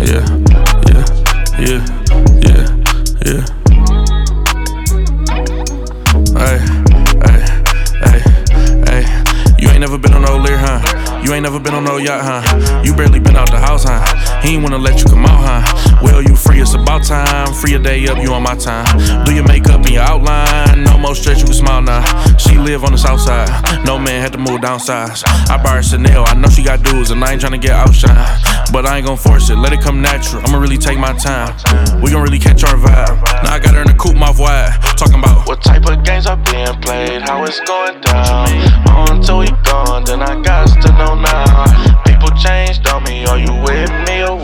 yeah, yeah, yeah, yeah, yeah. Ay, ay, ay, ay. You ain't never been on no Lear, huh? You ain't never been on no yacht, huh? You barely been out the house, huh? He ain't wanna let you come out, huh? Well, you free, it's about time. Free a day up, you on my time. Do your makeup and your outline. No more stretch, you can smile now. She live on the south side. No man had to move downsize. I buy her Chanel, I know she got dudes, and I ain't tryna get outshine. But I ain't gon' force it, let it come natural. I'ma really take my time. We gon' really catch our vibe. Now I got her in the coupe, mouth wide. Talking about what type of games are being played, how it's going down. Until we gone, then I got to know now. People changed on me, are you with me or